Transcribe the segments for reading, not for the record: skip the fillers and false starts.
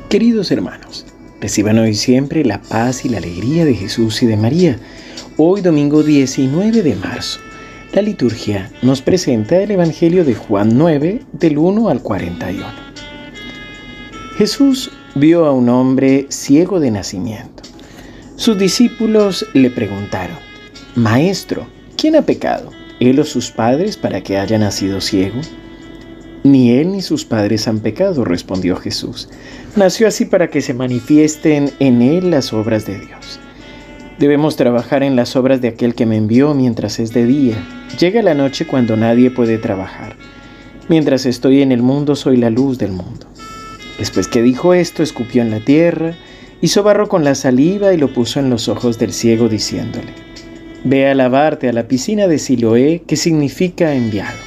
Queridos hermanos, reciban hoy siempre la paz y la alegría de Jesús y de María. Hoy, domingo 19 de marzo, la liturgia nos presenta el Evangelio de Juan 9, del 1 al 41. Jesús vio a un hombre ciego de nacimiento. Sus discípulos le preguntaron: Maestro, ¿quién ha pecado, él o sus padres, para que haya nacido ciego? Ni él ni sus padres han pecado, respondió Jesús. Nació así para que se manifiesten en él las obras de Dios. Debemos trabajar en las obras de aquel que me envió mientras es de día. Llega la noche cuando nadie puede trabajar. Mientras estoy en el mundo, soy la luz del mundo. Después que dijo esto, escupió en la tierra, hizo barro con la saliva y lo puso en los ojos del ciego, diciéndole: Ve a lavarte a la piscina de Siloé, que significa enviado.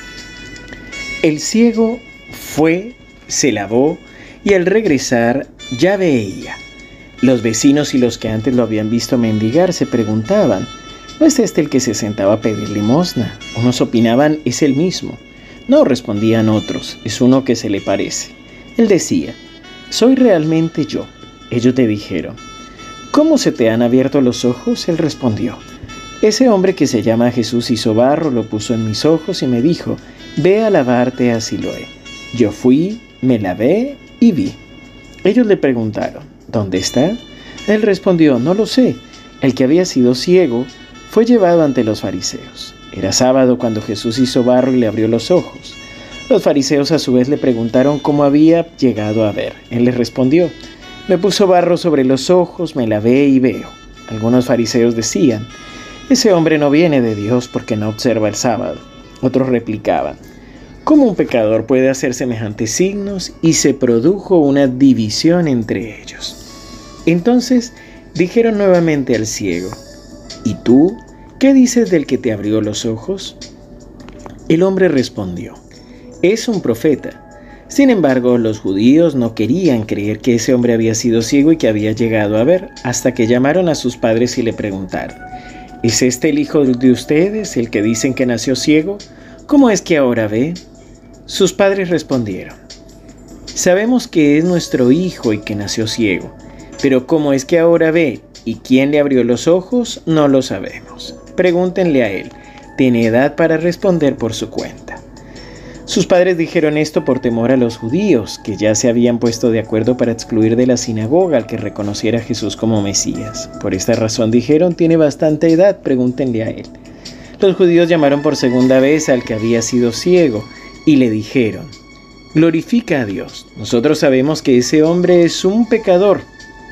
El ciego fue, se lavó y al regresar ya veía. Los vecinos y los que antes lo habían visto mendigar se preguntaban: ¿no es este el que se sentaba a pedir limosna? Unos opinaban: es el mismo. No, respondían otros, es uno que se le parece. Él decía: soy realmente yo. Ellos le dijeron: ¿cómo se te han abierto los ojos? Él respondió: ese hombre que se llama Jesús hizo barro, lo puso en mis ojos y me dijo: ve a lavarte a Siloé. Yo fui, me lavé y vi. Ellos le preguntaron: ¿dónde está? Él respondió: no lo sé. El que había sido ciego fue llevado ante los fariseos. Era sábado cuando Jesús hizo barro y le abrió los ojos. Los fariseos a su vez le preguntaron cómo había llegado a ver. Él les respondió: me puso barro sobre los ojos, me lavé y veo. Algunos fariseos decían: ese hombre no viene de Dios porque no observa el sábado. Otros replicaban: ¿cómo un pecador puede hacer semejantes signos? Y se produjo una división entre ellos. Entonces dijeron nuevamente al ciego: ¿y tú qué dices del que te abrió los ojos? El hombre respondió: es un profeta. Sin embargo, los judíos no querían creer que ese hombre había sido ciego y que había llegado a ver, hasta que llamaron a sus padres y le preguntaron: ¿es este el hijo de ustedes, el que dicen que nació ciego? ¿Cómo es que ahora ve? Sus padres respondieron: sabemos que es nuestro hijo y que nació ciego, pero ¿cómo es que ahora ve y quién le abrió los ojos? No lo sabemos. Pregúntenle a él. Tiene edad para responder por su cuenta. Sus padres dijeron esto por temor a los judíos, que ya se habían puesto de acuerdo para excluir de la sinagoga al que reconociera a Jesús como Mesías. Por esta razón dijeron: tiene bastante edad, pregúntenle a él. Los judíos llamaron por segunda vez al que había sido ciego y le dijeron: glorifica a Dios. Nosotros sabemos que ese hombre es un pecador.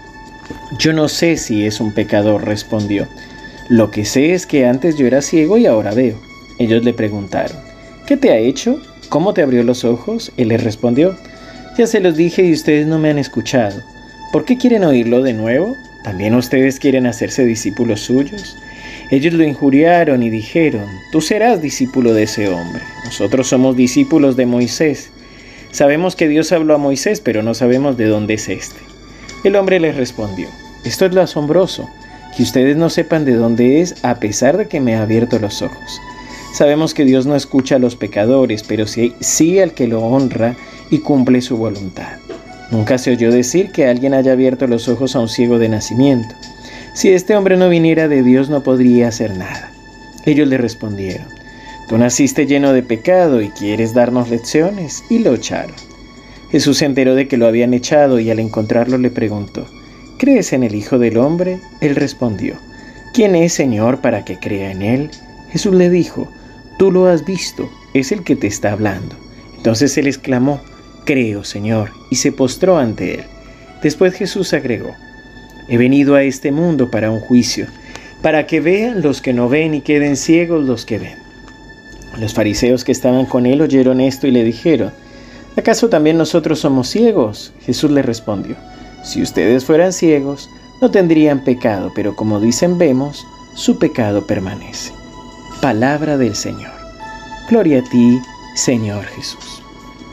Yo no sé si es un pecador, respondió. Lo que sé es que antes yo era ciego y ahora veo. Ellos le preguntaron: ¿qué te ha hecho? ¿Cómo te abrió los ojos? Él les respondió: ya se los dije y ustedes no me han escuchado. ¿Por qué quieren oírlo de nuevo? ¿También ustedes quieren hacerse discípulos suyos? Ellos lo injuriaron y dijeron: tú serás discípulo de ese hombre. Nosotros somos discípulos de Moisés. Sabemos que Dios habló a Moisés, pero no sabemos de dónde es este. El hombre les respondió: esto es lo asombroso, que ustedes no sepan de dónde es, a pesar de que me ha abierto los ojos. Sabemos que Dios no escucha a los pecadores, pero sí al que lo honra y cumple su voluntad. Nunca se oyó decir que alguien haya abierto los ojos a un ciego de nacimiento. Si este hombre no viniera de Dios, no podría hacer nada. Ellos le respondieron: tú naciste lleno de pecado y quieres darnos lecciones, y lo echaron. Jesús se enteró de que lo habían echado y al encontrarlo le preguntó: ¿crees en el Hijo del Hombre? Él respondió: ¿quién es, Señor, para que crea en él? Jesús le dijo: tú lo has visto, es el que te está hablando. Entonces él exclamó: creo, Señor, y se postró ante él. Después Jesús agregó: he venido a este mundo para un juicio, para que vean los que no ven y queden ciegos los que ven. Los fariseos que estaban con él oyeron esto y le dijeron: ¿acaso también nosotros somos ciegos? Jesús le respondió: si ustedes fueran ciegos, no tendrían pecado, pero como dicen vemos, su pecado permanece. Palabra del Señor. Gloria a ti, Señor Jesús.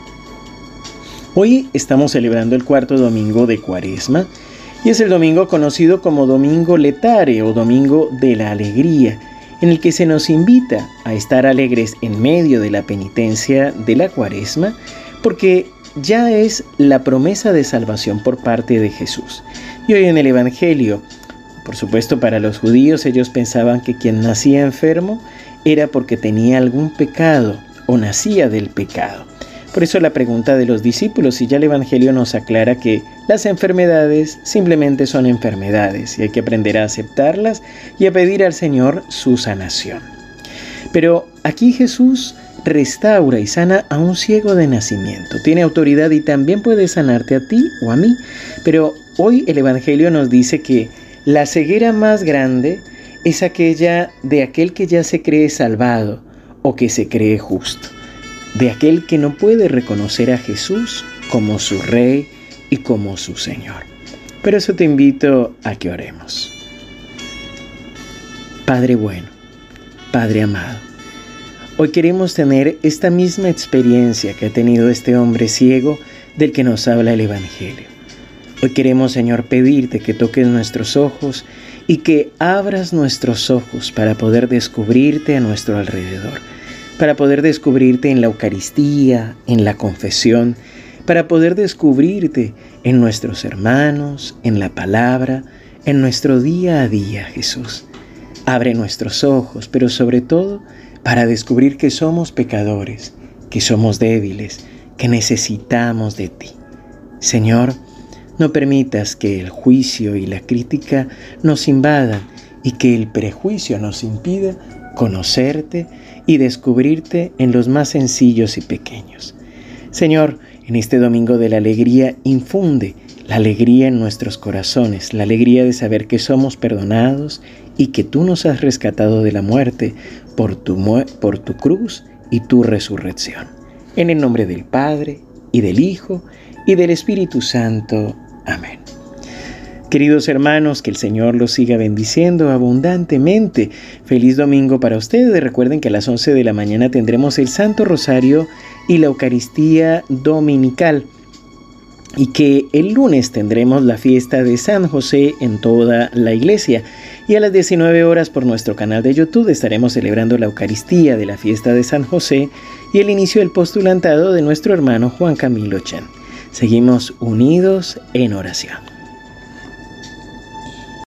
Hoy estamos celebrando el cuarto domingo de Cuaresma y es el domingo conocido como Domingo Letare o Domingo de la Alegría, en el que se nos invita a estar alegres en medio de la penitencia de la Cuaresma, porque ya es la promesa de salvación por parte de Jesús. Y hoy en el Evangelio, por supuesto para los judíos, ellos pensaban que quien nacía enfermo era porque tenía algún pecado o nacía del pecado. Por eso la pregunta de los discípulos, y ya el Evangelio nos aclara que las enfermedades simplemente son enfermedades y hay que aprender a aceptarlas y a pedir al Señor su sanación. Pero aquí Jesús restaura y sana a un ciego de nacimiento. Tiene autoridad y también puede sanarte a ti o a mí. Pero hoy el Evangelio nos dice que la ceguera más grande es aquella de aquel que ya se cree salvado o que se cree justo, de aquel que no puede reconocer a Jesús como su Rey y como su Señor. Por eso te invito a que oremos. Padre bueno, Padre amado, hoy queremos tener esta misma experiencia que ha tenido este hombre ciego del que nos habla el Evangelio. Hoy queremos, Señor, pedirte que toques nuestros ojos y que abras nuestros ojos para poder descubrirte a nuestro alrededor, para poder descubrirte en la Eucaristía, en la confesión, para poder descubrirte en nuestros hermanos, en la palabra, en nuestro día a día, Jesús. Abre nuestros ojos, pero sobre todo para descubrir que somos pecadores, que somos débiles, que necesitamos de ti. Señor, no permitas que el juicio y la crítica nos invadan y que el prejuicio nos impida conocerte y descubrirte en los más sencillos y pequeños. Señor, en este domingo de la alegría, infunde la alegría en nuestros corazones, la alegría de saber que somos perdonados y que tú nos has rescatado de la muerte por tu cruz y tu resurrección. En el nombre del Padre, y del Hijo, y del Espíritu Santo. Amén. Queridos hermanos, que el Señor los siga bendiciendo abundantemente. Feliz domingo para ustedes. Recuerden que a las 11 de la mañana tendremos el Santo Rosario y la Eucaristía Dominical. Y que el lunes tendremos la fiesta de San José en toda la iglesia. Y a las 19 horas por nuestro canal de YouTube estaremos celebrando la Eucaristía de la fiesta de San José y el inicio del postulantado de nuestro hermano Juan Camilo Chen. Seguimos unidos en oración.